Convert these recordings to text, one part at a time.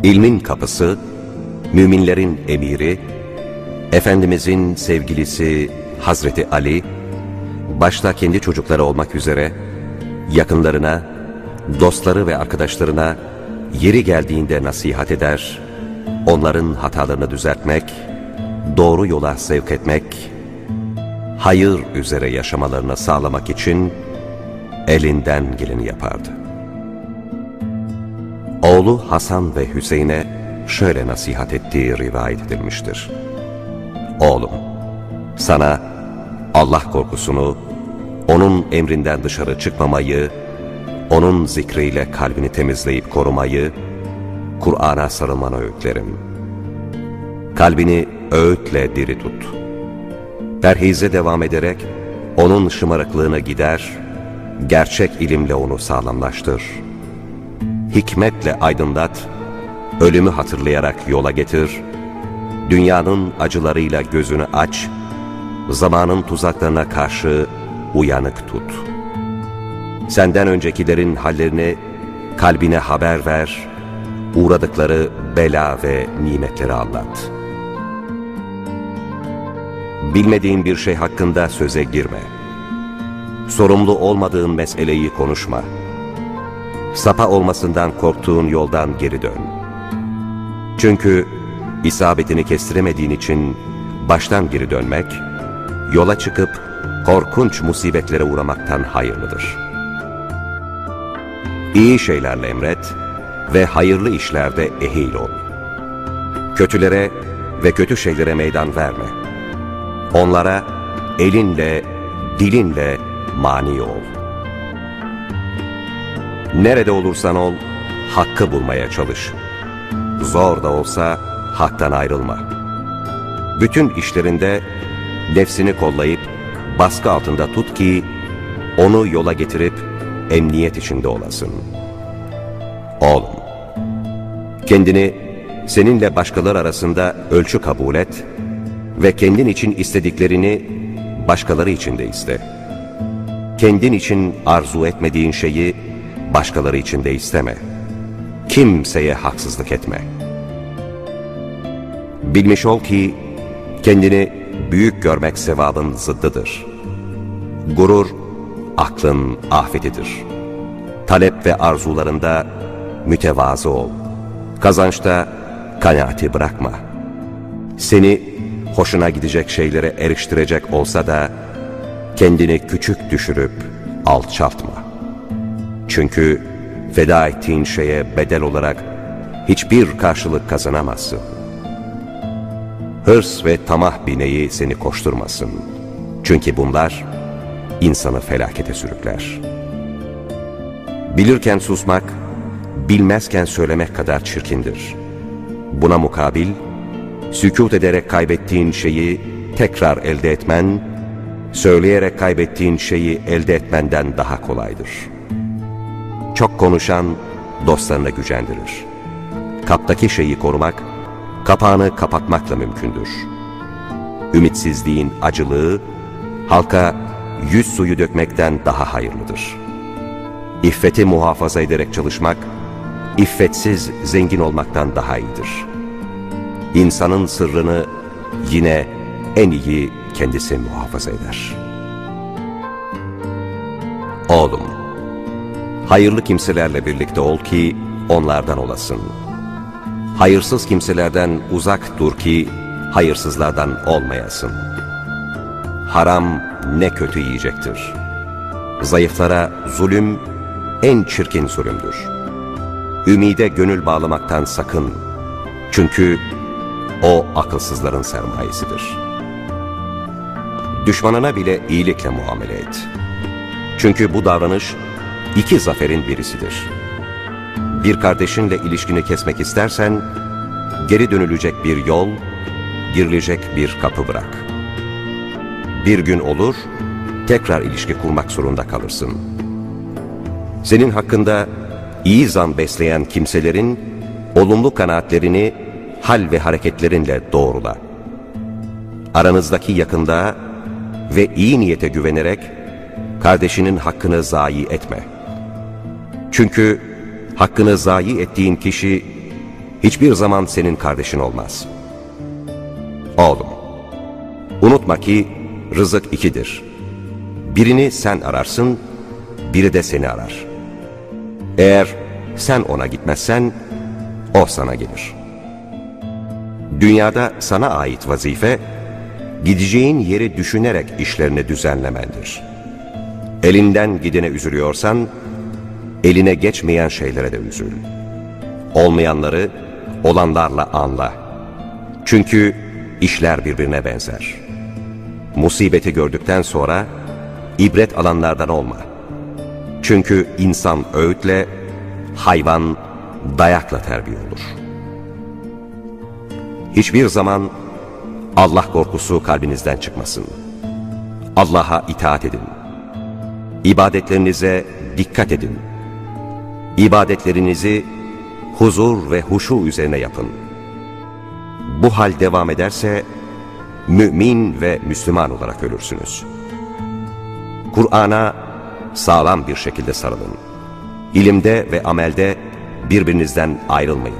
İlmin kapısı, müminlerin emiri, Efendimizin sevgilisi Hazreti Ali, başta kendi çocukları olmak üzere, yakınlarına, dostları ve arkadaşlarına yeri geldiğinde nasihat eder, onların hatalarını düzeltmek, doğru yola sevk etmek, hayır üzere yaşamalarını sağlamak için elinden geleni yapardı. Oğlu Hasan ve Hüseyin'e şöyle nasihat ettiği rivayet edilmiştir. Oğlum, sana Allah korkusunu, onun emrinden dışarı çıkmamayı, onun zikriyle kalbini temizleyip korumayı, Kur'an'a sarılmanı öğütlerim. Kalbini öğütle diri tut. Perhize devam ederek onun şımarıklığını gider, gerçek ilimle onu sağlamlaştır. Hikmetle aydınlat, ölümü hatırlayarak yola getir, dünyanın acılarıyla gözünü aç, zamanın tuzaklarına karşı uyanık tut. Senden öncekilerin hallerini kalbine haber ver, uğradıkları bela ve nimetleri anlat. Bilmediğin bir şey hakkında söze girme. Sorumlu olmadığın meseleyi konuşma. Sapa olmasından korktuğun yoldan geri dön. Çünkü isabetini kestiremediğin için baştan geri dönmek, yola çıkıp korkunç musibetlere uğramaktan hayırlıdır. İyi şeylerle emret ve hayırlı işlerde ehil ol. Kötülere ve kötü şeylere meydan verme. Onlara elinle, dilinle mani ol. Nerede olursan ol, hakkı bulmaya çalış. Zor da olsa haktan ayrılma. Bütün işlerinde nefsini kollayıp baskı altında tut ki onu yola getirip emniyet içinde olasın. Oğlum, kendini seninle başkaları arasında ölçü kabul et ve kendin için istediklerini başkaları için de iste. Kendin için arzu etmediğin şeyi başkaları için de isteme. Kimseye haksızlık etme. Bilmiş ol ki kendini büyük görmek sevabın zıddıdır. Gurur, aklın afetidir. Talep ve arzularında mütevazı ol. Kazançta kanaati bırakma. Seni hoşuna gidecek şeylere eriştirecek olsa da kendini küçük düşürüp alçaltma. Çünkü feda ettiğin şeye bedel olarak hiçbir karşılık kazanamazsın. Hırs ve tamah bineği seni koşturmasın. Çünkü bunlar insanı felakete sürükler. Bilirken susmak, bilmezken söylemek kadar çirkindir. Buna mukabil, sükût ederek kaybettiğin şeyi tekrar elde etmen, söyleyerek kaybettiğin şeyi elde etmenden daha kolaydır. Çok konuşan dostlarına gücendirir. Kaptaki şeyi korumak, kapağını kapatmakla mümkündür. Ümitsizliğin acılığı, halka yüz suyu dökmekten daha hayırlıdır. İffeti muhafaza ederek çalışmak, iffetsiz zengin olmaktan daha iyidir. İnsanın sırrını yine en iyi kendisi muhafaza eder. Oğlum, hayırlı kimselerle birlikte ol ki onlardan olasın. Hayırsız kimselerden uzak dur ki hayırsızlardan olmayasın. Haram ne kötü yiyecektir. Zayıflara zulüm en çirkin zulümdür. Ümide gönül bağlamaktan sakın. Çünkü o akılsızların sermayesidir. Düşmanına bile iyilikle muamele et. Çünkü bu davranış iki zaferin birisidir. Bir kardeşinle ilişkini kesmek istersen, geri dönülecek bir yol, girilecek bir kapı bırak. Bir gün olur, tekrar ilişki kurmak zorunda kalırsın. Senin hakkında iyi zan besleyen kimselerin olumlu kanaatlerini hal ve hareketlerinle doğrula. Aranızdaki yakınlığa ve iyi niyete güvenerek kardeşinin hakkını zayi etme. Çünkü hakkını zayi ettiğin kişi hiçbir zaman senin kardeşin olmaz. Oğlum, unutma ki rızık ikidir. Birini sen ararsın, biri de seni arar. Eğer sen ona gitmezsen, o sana gelir. Dünyada sana ait vazife, gideceğin yeri düşünerek işlerini düzenlemendir. Elinden gidene üzülüyorsan, eline geçmeyen şeylere de üzül. Olmayanları olanlarla anla. Çünkü işler birbirine benzer. Musibeti gördükten sonra ibret alanlardan olma. Çünkü insan öğütle, hayvan dayakla terbiye olur. Hiçbir zaman Allah korkusu kalbinizden çıkmasın. Allah'a itaat edin. İbadetlerinize dikkat edin. İbadetlerinizi huzur ve huşu üzerine yapın. Bu hal devam ederse mümin ve Müslüman olarak ölürsünüz. Kur'an'a sağlam bir şekilde sarılın. İlimde ve amelde birbirinizden ayrılmayın.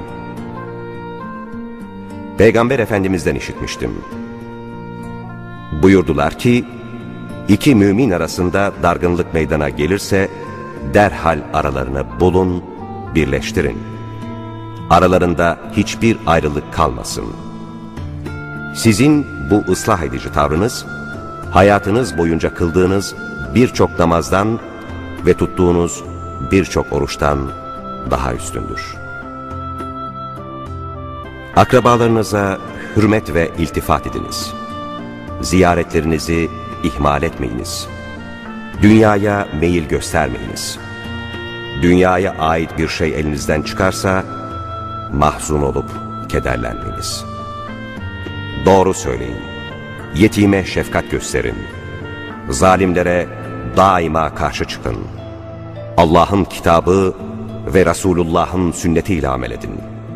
Peygamber Efendimiz'den işitmiştim. Buyurdular ki, iki mümin arasında dargınlık meydana gelirse, derhal aralarını bulun, birleştirin. Aralarında hiçbir ayrılık kalmasın. Sizin bu ıslah edici tavrınız, hayatınız boyunca kıldığınız birçok namazdan ve tuttuğunuz birçok oruçtan daha üstündür. Akrabalarınıza hürmet ve iltifat ediniz. Ziyaretlerinizi ihmal etmeyiniz. Dünyaya meyil göstermeyiniz. Dünyaya ait bir şey elinizden çıkarsa, mahzun olup kederlenmeyiniz. Doğru söyleyin. Yetime şefkat gösterin. Zalimlere daima karşı çıkın. Allah'ın kitabı ve Resulullah'ın sünnetiyle amel edin.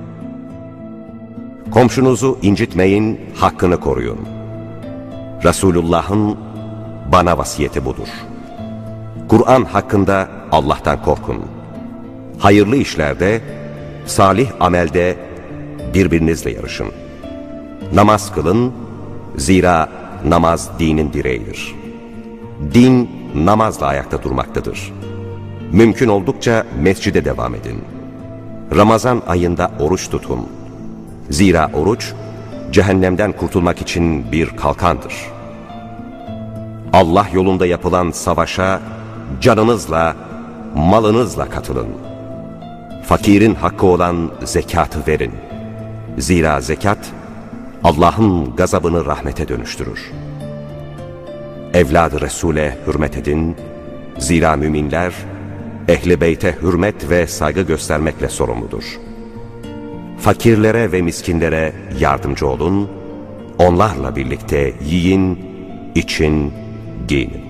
Komşunuzu incitmeyin, hakkını koruyun. Resulullah'ın bana vasiyeti budur. Kur'an hakkında Allah'tan korkun. Hayırlı işlerde, salih amelde birbirinizle yarışın. Namaz kılın, zira namaz dinin direğidir. Din namazla ayakta durmaktadır. Mümkün oldukça mescide devam edin. Ramazan ayında oruç tutun. Zira oruç, cehennemden kurtulmak için bir kalkandır. Allah yolunda yapılan savaşa canınızla, malınızla katılın. Fakirin hakkı olan zekatı verin. Zira zekat, Allah'ın gazabını rahmete dönüştürür. Evlad-ı Resul'e hürmet edin. Zira müminler, ehl-i beyte hürmet ve saygı göstermekle sorumludur. Fakirlere ve miskinlere yardımcı olun. Onlarla birlikte yiyin, için, giyinin.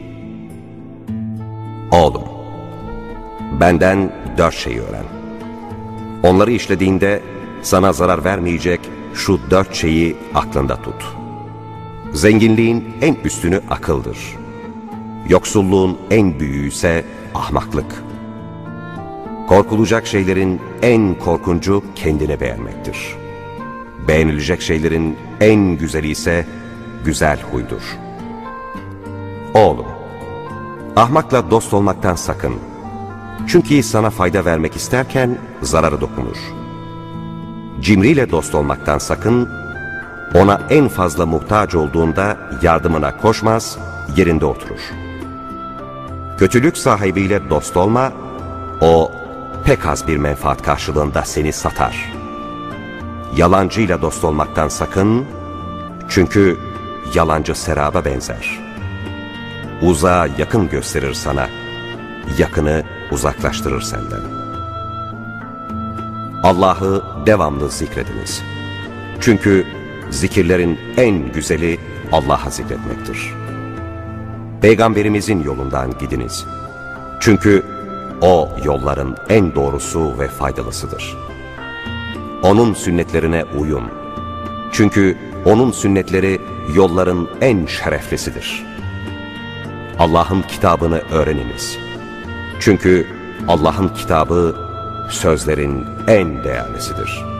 Oğlum, benden 4 şeyi öğren. Onları işlediğinde sana zarar vermeyecek şu 4 şeyi aklında tut. Zenginliğin en üstünü akıldır. Yoksulluğun en büyüğü ise ahmaklık. Korkulacak şeylerin en korkuncu kendini beğenmektir. Beğenilecek şeylerin en güzeli ise güzel huydur. Oğlum, ahmakla dost olmaktan sakın. Çünkü sana fayda vermek isterken zararı dokunur. Cimriyle dost olmaktan sakın. Ona en fazla muhtaç olduğunda yardımına koşmaz, yerinde oturur. Kötülük sahibiyle dost olma, o pek az bir menfaat karşılığında seni satar. Yalancıyla dost olmaktan sakın, çünkü yalancı seraba benzer. Uzağa yakın gösterir sana, yakını uzaklaştırır senden. Allah'ı devamlı zikrediniz. Çünkü zikirlerin en güzeli Allah'a zikretmektir. Peygamberimizin yolundan gidiniz. Çünkü o yolların en doğrusu ve faydalısıdır. Onun sünnetlerine uyun. Çünkü onun sünnetleri yolların en şereflisidir. Allah'ın kitabını öğreniniz. Çünkü Allah'ın kitabı sözlerin en değerlisidir.